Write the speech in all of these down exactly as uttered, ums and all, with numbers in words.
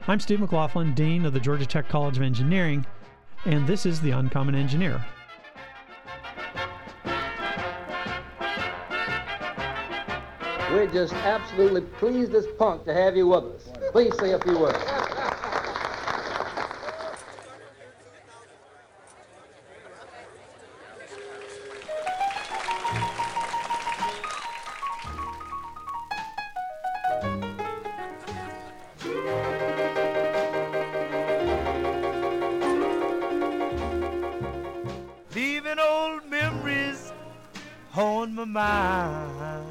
I'm Steve McLaughlin, Dean of the Georgia Tech College of Engineering, and this is The Uncommon Engineer. We're just absolutely pleased as punk to have you with us. Please say a few words. Leaving old memories on my mind.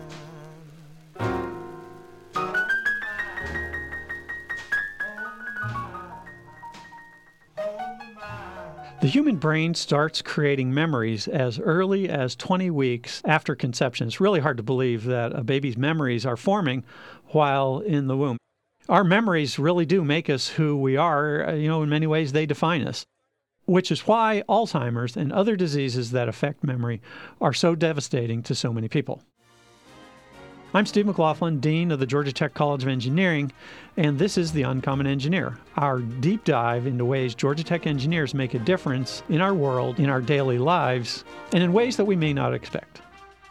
The human brain starts creating memories as early as twenty weeks after conception. It's really hard to believe that a baby's memories are forming while in the womb. Our memories really do make us who we are. You know, in many ways, they define us, which is why Alzheimer's and other diseases that affect memory are so devastating to so many people. I'm Steve McLaughlin, Dean of the Georgia Tech College of Engineering, and this is The Uncommon Engineer, our deep dive into ways Georgia Tech engineers make a difference in our world, in our daily lives, and in ways that we may not expect.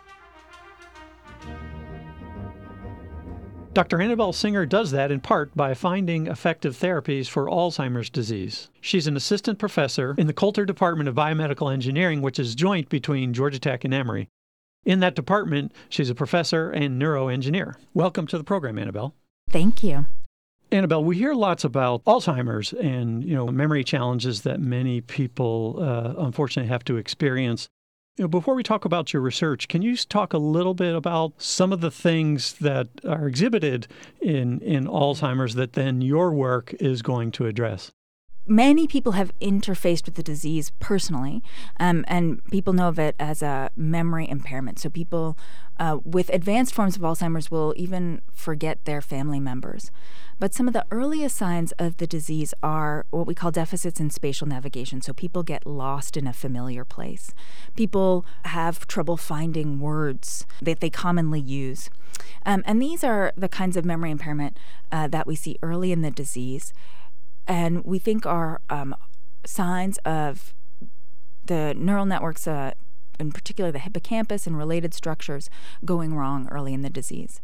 Doctor Annabelle Singer does that in part by finding effective therapies for Alzheimer's disease. She's an assistant professor in the Coulter Department of Biomedical Engineering, which is joint between Georgia Tech and Emory. In that department, she's a professor and neuroengineer. Welcome to the program, Annabelle. Thank you. Annabelle, we hear lots about Alzheimer's and, you know, memory challenges that many people uh, unfortunately have to experience. You know, before we talk about your research, can you talk a little bit about some of the things that are exhibited in, in Alzheimer's that then your work is going to address? Many people have interfaced with the disease personally, um, and people know of it as a memory impairment. So people uh, with advanced forms of Alzheimer's will even forget their family members. But some of the earliest signs of the disease are what we call deficits in spatial navigation. So people get lost in a familiar place. People have trouble finding words that they commonly use. Um, and these are the kinds of memory impairment uh, that we see early in the disease. And we think are um, signs of the neural networks, uh, in particular the hippocampus and related structures, going wrong early in the disease.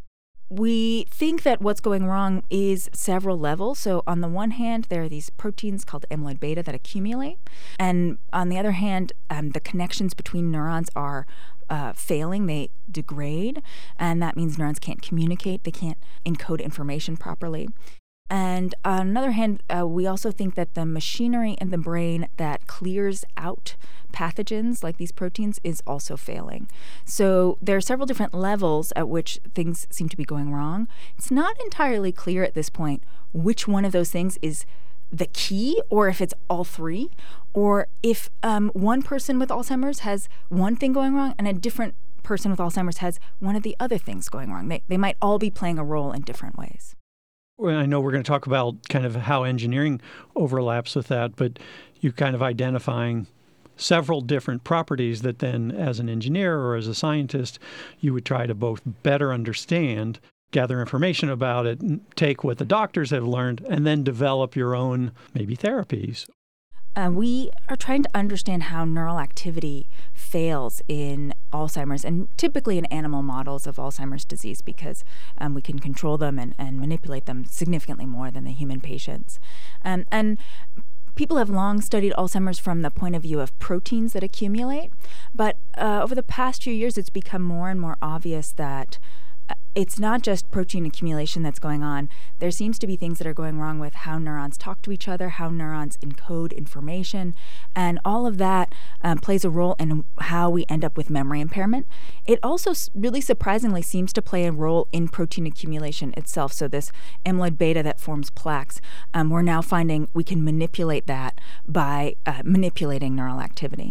We think that what's going wrong is several levels. So on the one hand, there are these proteins called amyloid beta that accumulate. And on the other hand, um, the connections between neurons are uh, failing. They degrade. And that means neurons can't communicate. They can't encode information properly. And on the other hand, uh, we also think that the machinery in the brain that clears out pathogens like these proteins is also failing. So there are several different levels at which things seem to be going wrong. It's not entirely clear at this point which one of those things is the key, or if it's all three, or if um, one person with Alzheimer's has one thing going wrong and a different person with Alzheimer's has one of the other things going wrong. They, they might all be playing a role in different ways. Well, I know we're going to talk about kind of how engineering overlaps with that, but you kind of identifying several different properties that then, as an engineer or as a scientist, you would try to both better understand, gather information about it, take what the doctors have learned, and then develop your own, maybe, therapies. Uh, we are trying to understand how neural activity fails in Alzheimer's and typically in animal models of Alzheimer's disease because um, we can control them and, and manipulate them significantly more than the human patients. Um, and people have long studied Alzheimer's from the point of view of proteins that accumulate, but uh, over the past few years it's become more and more obvious that it's not just protein accumulation that's going on. There seems to be things that are going wrong with how neurons talk to each other, how neurons encode information, and all of that um, plays a role in how we end up with memory impairment. It also really surprisingly seems to play a role in protein accumulation itself. So this amyloid beta that forms plaques, um, we're now finding we can manipulate that by uh, manipulating neural activity.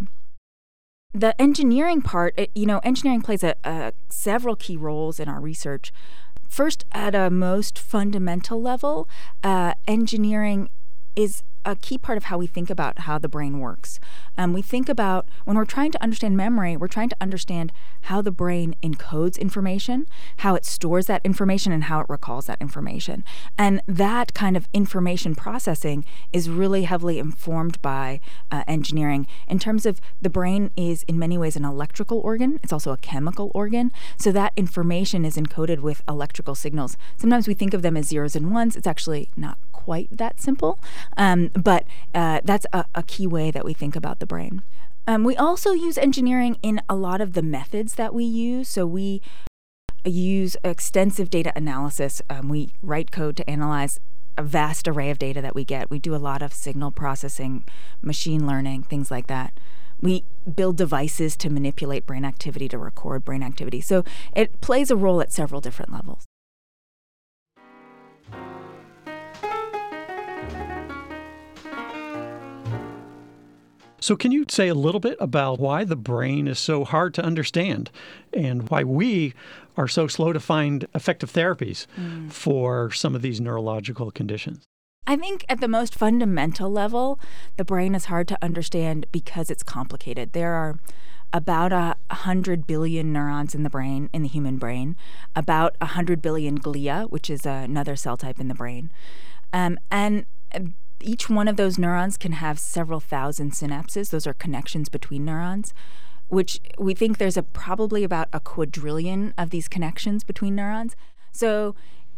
The engineering part, it, you know, engineering plays a, a, several key roles in our research. First, at a most fundamental level, uh, engineering is a key part of how we think about how the brain works. Um, we think about, when we're trying to understand memory, we're trying to understand how the brain encodes information, how it stores that information, and how it recalls that information. And that kind of information processing is really heavily informed by uh, engineering. In terms of the brain is in many ways an electrical organ. It's also a chemical organ. So that information is encoded with electrical signals. Sometimes we think of them as zeros and ones. It's actually not quite that simple. Um, but uh, that's a, a key way that we think about the brain. Um, we also use engineering in a lot of the methods that we use. So we use extensive data analysis. Um, we write code to analyze a vast array of data that we get. We do a lot of signal processing, machine learning, things like that. We build devices to manipulate brain activity, to record brain activity. So it plays a role at several different levels. So can you say a little bit about why the brain is so hard to understand and why we are so slow to find effective therapies mm. for some of these neurological conditions? I think at the most fundamental level, the brain is hard to understand because it's complicated. There are about a hundred billion neurons in the brain, in the human brain, about a hundred billion glia, which is another cell type in the brain. Um, and each one of those neurons can have several thousand synapses. Those are connections between neurons, which we think there's a probably about a quadrillion of these connections between neurons. So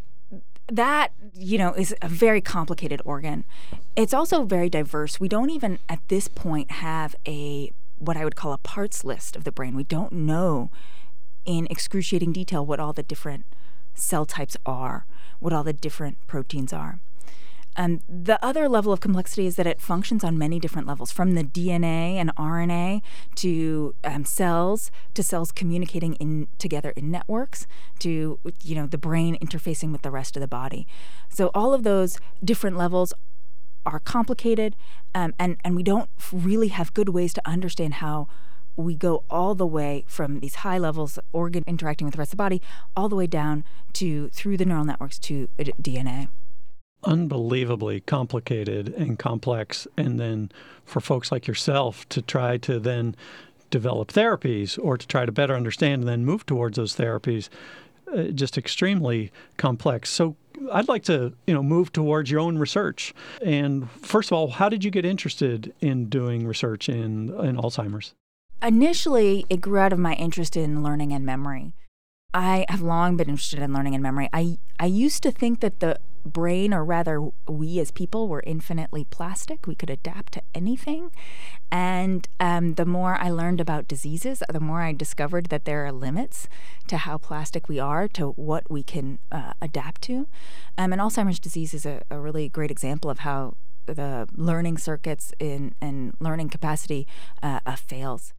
that, you know, is a very complicated organ. It's also very diverse. We don't even at this point have a what I would call a parts list of the brain. We don't know in excruciating detail what all the different cell types are, what all the different proteins are. Um, the other level of complexity is that it functions on many different levels, from the D N A and R N A to um, cells, to cells communicating in together in networks, to, you know, the brain interfacing with the rest of the body. So all of those different levels are complicated, um, and, and we don't really have good ways to understand how we go all the way from these high levels, organ interacting with the rest of the body, all the way down to, through the neural networks, to D N A. Unbelievably complicated and complex. And then for folks like yourself to try to then develop therapies or to try to better understand and then move towards those therapies, uh, just extremely complex. So I'd like to, you know, move towards your own research. And first of all, how did you get interested in doing research in, in Alzheimer's? Initially, it grew out of my interest in learning and memory. I have long been interested in learning and memory. I I used to think that the brain, or rather we as people, were infinitely plastic. We could adapt to anything. And um, the more I learned about diseases, the more I discovered that there are limits to how plastic we are, to what we can uh, adapt to. Um, and Alzheimer's disease is a, a really great example of how the learning circuits in, and learning capacity uh, uh, fails.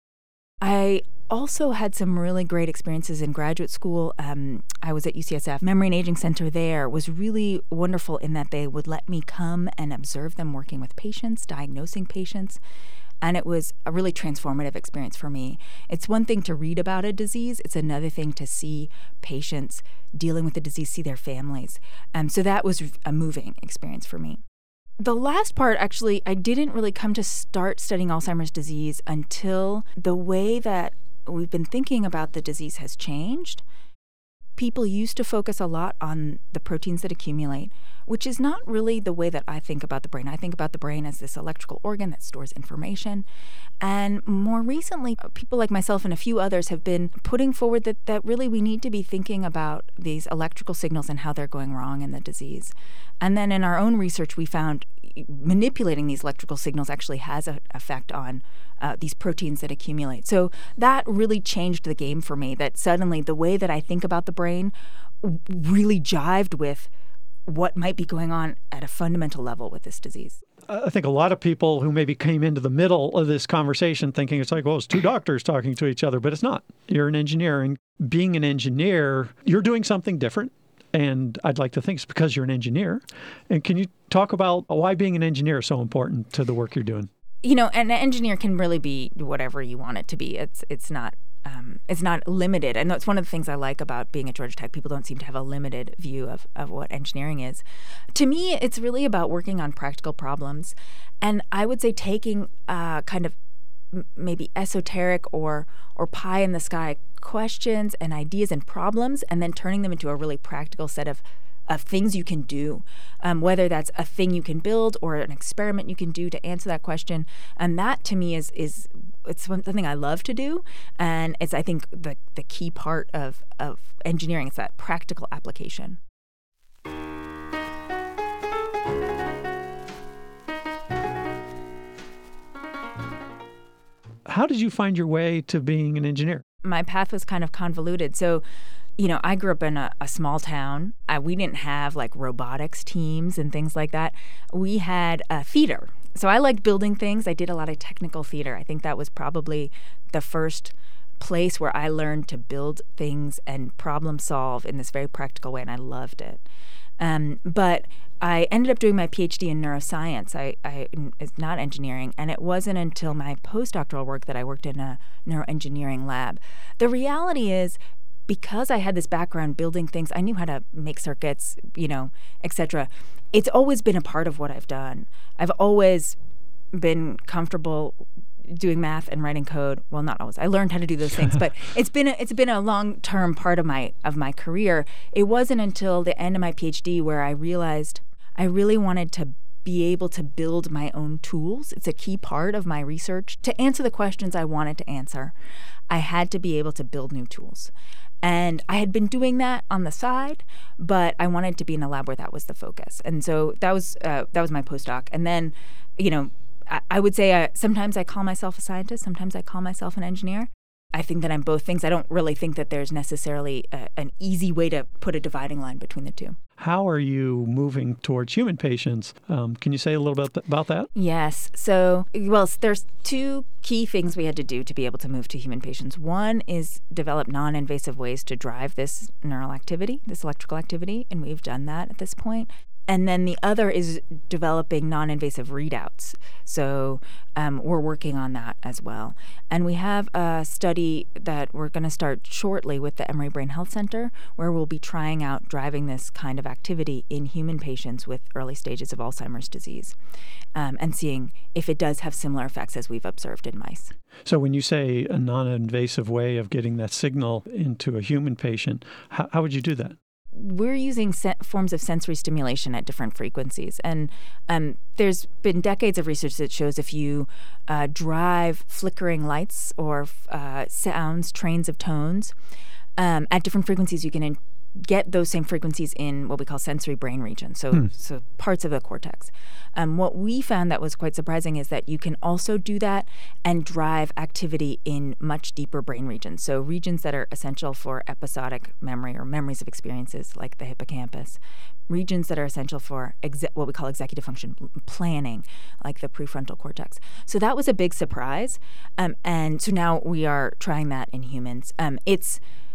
I also had some really great experiences in graduate school. Um, I was at U C S F. Memory and Aging Center there was really wonderful in that they would let me come and observe them working with patients, diagnosing patients. And it was a really transformative experience for me. It's one thing to read about a disease. It's another thing to see patients dealing with the disease, see their families. Um, so that was a moving experience for me. The last part, actually, I didn't really come to start studying Alzheimer's disease until the way that we've been thinking about the disease has changed. People used to focus a lot on the proteins that accumulate, which is not really the way that I think about the brain. I think about the brain as this electrical organ that stores information. And more recently, people like myself and a few others have been putting forward that, that really we need to be thinking about these electrical signals and how they're going wrong in the disease. And then in our own research, we found manipulating these electrical signals actually has an effect on uh, these proteins that accumulate. So that really changed the game for me, that suddenly the way that I think about the brain really jived with what might be going on at a fundamental level with this disease. I think a lot of people who maybe came into the middle of this conversation thinking it's like, well, it's two doctors talking to each other, but it's not. You're an engineer, and being an engineer, you're doing something different. And I'd like to think it's because you're an engineer. And can you talk about why being an engineer is so important to the work you're doing? You know, an engineer can really be whatever you want it to be. It's it's not um, it's not limited. And that's one of the things I like about being at Georgia Tech. People don't seem to have a limited view of, of what engineering is. To me, it's really about working on practical problems. And I would say taking uh, kind of m- maybe esoteric or or pie in the sky questions and ideas and problems, and then turning them into a really practical set of of things you can do, um, whether that's a thing you can build or an experiment you can do to answer that question. And that to me is is it's something I love to do, and it's I think the the key part of of engineering. It's that practical application. How did you find your way to being an engineer? My path was kind of convoluted. So, you know, I grew up in a, a small town. Uh, we didn't have like robotics teams and things like that. We had a theater. So I liked building things. I did a lot of technical theater. I think that was probably the first place where I learned to build things and problem solve in this very practical way, and I loved it. Um, but I ended up doing my PhD in neuroscience. I, I it's not engineering, and it wasn't until my postdoctoral work that I worked in a neuroengineering lab. The reality is, because I had this background building things, I knew how to make circuits, you know, et cetera. It's always been a part of what I've done. I've always been comfortable doing math and writing code. Well, not always. I learned how to do those things, but it's been a, it's been a long-term part of my of my career. It wasn't until the end of my PhD where I realized I really wanted to be able to build my own tools. It's a key part of my research. To answer the questions I wanted to answer, I had to be able to build new tools. And I had been doing that on the side, but I wanted to be in a lab where that was the focus. And so that was uh, that was my postdoc. And then, you know, I, I would say uh, sometimes I call myself a scientist, sometimes I call myself an engineer. I think that I'm both things. I don't really think that there's necessarily a, an easy way to put a dividing line between the two. How are you moving towards human patients? Um, can you say a little bit about that? Yes. So, well, there's two key things we had to do to be able to move to human patients. One is develop non-invasive ways to drive this neural activity, this electrical activity, and we've done that at this point. And then the other is developing non-invasive readouts. So um, we're working on that as well. And we have a study that we're going to start shortly with the Emory Brain Health Center, where we'll be trying out driving this kind of activity in human patients with early stages of Alzheimer's disease, um, and seeing if it does have similar effects as we've observed in mice. So when you say a non-invasive way of getting that signal into a human patient, how, how would you do that? We're using se- forms of sensory stimulation at different frequencies. And um, there's been decades of research that shows if you uh, drive flickering lights or uh, sounds, trains of tones, um, at different frequencies, you can in- get those same frequencies in what we call sensory brain regions, so hmm. so parts of the cortex. Um, what we found that was quite surprising is that you can also do that and drive activity in much deeper brain regions, so regions that are essential for episodic memory or memories of experiences like the hippocampus, regions that are essential for exe- what we call executive function planning, like the prefrontal cortex. So that was a big surprise, um, and so now we are trying that in humans. Um, it's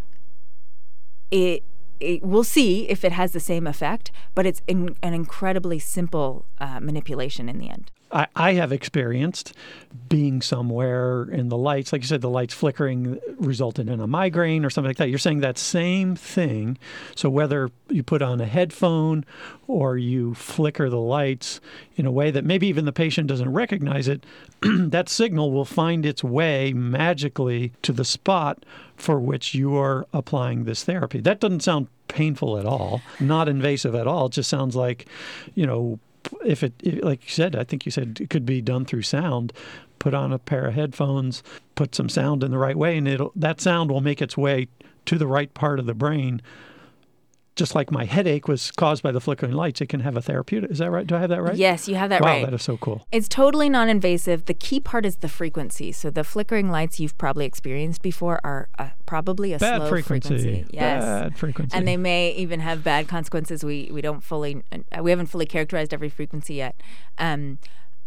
it It, we'll see if it has the same effect, but it's in, an incredibly simple uh, manipulation in the end. I, I have experienced being somewhere in the lights, like you said, the lights flickering resulted in a migraine or something like that. You're saying that same thing. So whether you put on a headphone or you flicker the lights in a way that maybe even the patient doesn't recognize it, that signal will find its way magically to the spot for which you are applying this therapy. That doesn't sound painful at all, not invasive at all. It just sounds like, you know, if it, like you said, I think you said it could be done through sound. Put on a pair of headphones, put some sound in the right way, and it'll, that sound will make its way to the right part of the brain. Just like my headache was caused by the flickering lights, it can have a therapeutic. Is that right? Do I have that right? Yes, you have that wow, right. Wow, that is so cool. It's totally non-invasive. The key part is the frequency. So the flickering lights you've probably experienced before are uh, probably a bad slow frequency. frequency. Yes. Bad frequency. And they may even have bad consequences. We we don't fully, uh, we haven't fully characterized every frequency yet. Um,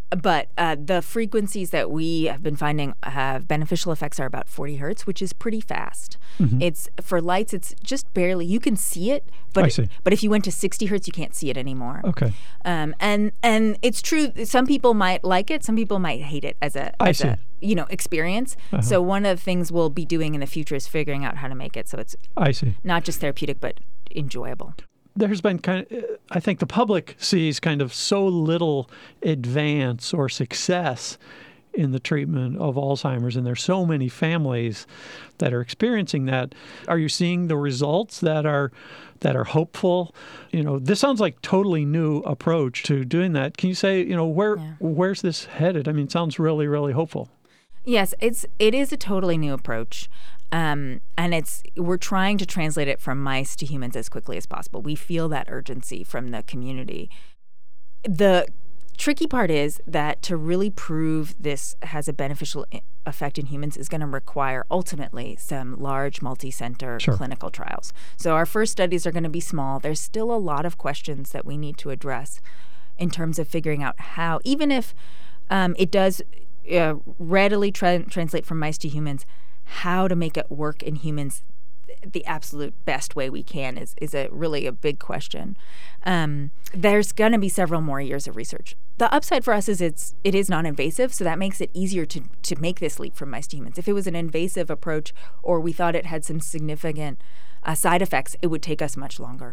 But uh, the frequencies that we have been finding have beneficial effects are about forty hertz, which is pretty fast. Mm-hmm. It's for lights, it's just barely. You can see it, but I see. It, but if you went to sixty hertz, you can't see it anymore. Okay. Um, and and it's true. Some people might like it. Some people might hate it as a I as see. a you know experience. Uh-huh. So one of the things we'll be doing in the future is figuring out how to make it so it's I see. not just therapeutic but enjoyable. There's been kind of, I think the public sees kind of so little advance or success in the treatment of Alzheimer's, and there's so many families that are experiencing that. Are you seeing the results that are that are hopeful? You know, this sounds like totally new approach to doing that. Can you say, you know, where Yeah. where's this headed? I mean, it sounds really, really hopeful. Yes, it's it is a totally new approach. Um, and it's we're trying to translate it from mice to humans as quickly as possible. We feel that urgency from the community. The tricky part is that to really prove this has a beneficial effect in humans is going to require ultimately some large multi-center Sure. clinical trials. So our first studies are going to be small. There's still a lot of questions that we need to address in terms of figuring out how, even if um, it does uh, readily tra- translate from mice to humans, how to make it work in humans the absolute best way we can is is a really a big question. Um, there's going to be several more years of research. The upside for us is it's it is non-invasive, so that makes it easier to to make this leap from mice to humans. If it was an invasive approach or we thought it had some significant uh, side effects, it would take us much longer.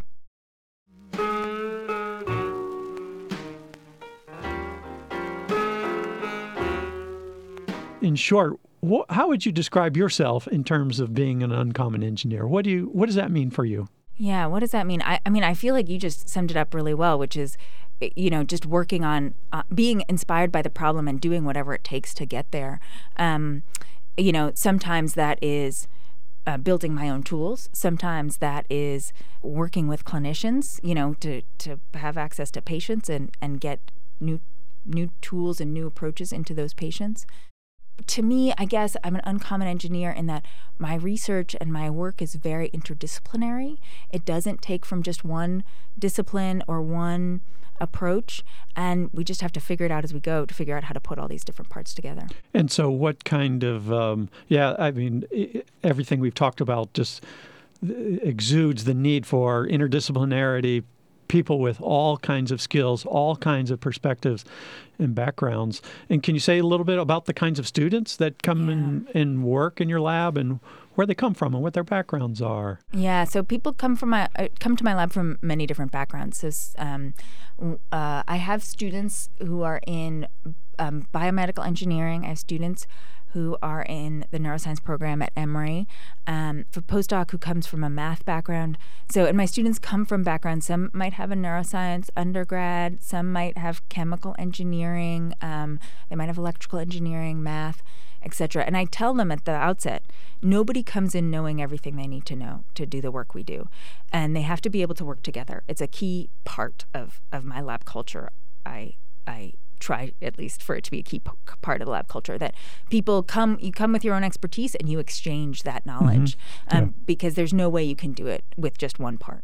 In short, wh- how would you describe yourself in terms of being an uncommon engineer? What do you what does that mean for you? Yeah, what does that mean? I, I mean, I feel like you just summed it up really well, which is, you know, just working on uh, being inspired by the problem and doing whatever it takes to get there. Um, you know, sometimes that is uh, building my own tools. Sometimes that is working with clinicians, you know, to, to have access to patients and, and get new new tools and new approaches into those patients. To me, I guess I'm an uncommon engineer in that my research and my work is very interdisciplinary. It doesn't take from just one discipline or one approach, and we just have to figure it out as we go to figure out how to put all these different parts together. And so what kind of, um, yeah, I mean, I- everything we've talked about just exudes the need for interdisciplinarity, people with all kinds of skills, all kinds of perspectives and backgrounds. And can you say a little bit about the kinds of students that come Yeah. and, and work in your lab and where they come from and what their backgrounds are? Yeah, so people come from my uh, come to my lab from many different backgrounds. So um, uh, I have students who are in um, biomedical engineering. I have students who are in the neuroscience program at Emory, um, for postdoc who comes from a math background. So, and my students come from backgrounds. Some might have a neuroscience undergrad. Some might have chemical engineering. Um, they might have electrical engineering, math, et cetera. And I tell them at the outset, nobody comes in knowing everything they need to know to do the work we do. And they have to be able to work together. It's a key part of, of my lab culture. I I try at least for it to be a key p- part of the lab culture, that people come, you come with your own expertise and you exchange that knowledge, Mm-hmm. um, Yeah. because there's no way you can do it with just one part.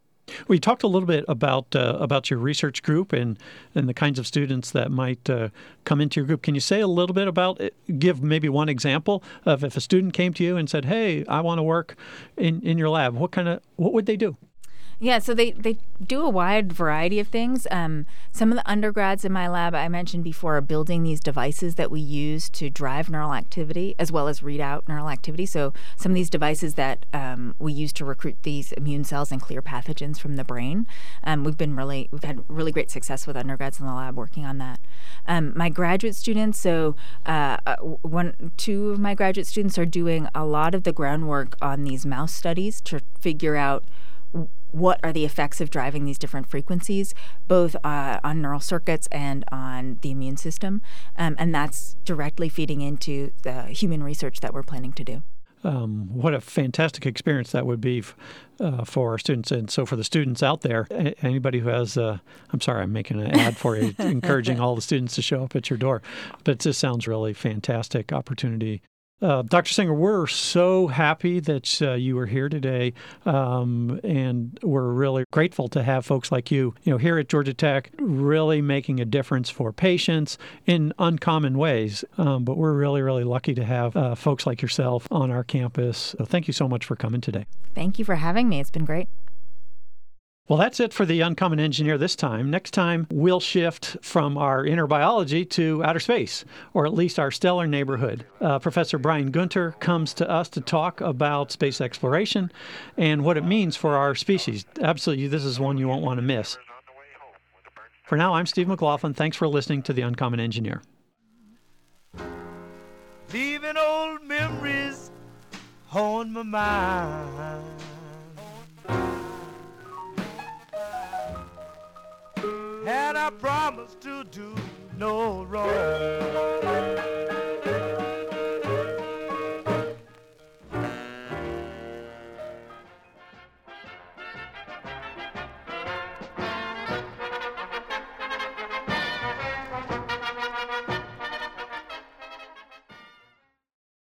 We talked a little bit about uh, about your research group and, and the kinds of students that might uh, come into your group. Can you say a little bit about it? Give maybe one example of if a student came to you and said, "Hey, I want to work in, in your lab." What kind of what would they do? Yeah, so they, they do a wide variety of things. Um, some of the undergrads in my lab, I mentioned before, are building these devices that we use to drive neural activity as well as read out neural activity. So some of these devices that um, we use to recruit these immune cells and clear pathogens from the brain. Um, we've been really, we've had really great success with undergrads in the lab working on that. Um, my graduate students, so uh, one, two of my graduate students are doing a lot of the groundwork on these mouse studies to figure out what are the effects of driving these different frequencies, both uh, on neural circuits and on the immune system. Um, and that's directly feeding into the human research that we're planning to do. Um, what a fantastic experience that would be f- uh, for our students. And so for the students out there, a- anybody who has, uh, I'm sorry, I'm making an ad for you, encouraging all the students to show up at your door. But this sounds really fantastic opportunity. Uh, Doctor Singer, we're so happy that uh, you are here today, um, and we're really grateful to have folks like you, you know, here at Georgia Tech, really making a difference for patients in uncommon ways. Um, but we're really, really lucky to have uh, folks like yourself on our campus. So thank you so much for coming today. Thank you for having me. It's been great. Well, that's it for the Uncommon Engineer this time. Next time, we'll shift from our inner biology to outer space, or at least our stellar neighborhood. Uh, Professor Brian Gunter comes to us to talk about space exploration and what it means for our species. Absolutely, this is one you won't want to miss. For now, I'm Steve McLaughlin. Thanks for listening to the Uncommon Engineer. Leaving old memories on my mind. And I promised to do no wrong.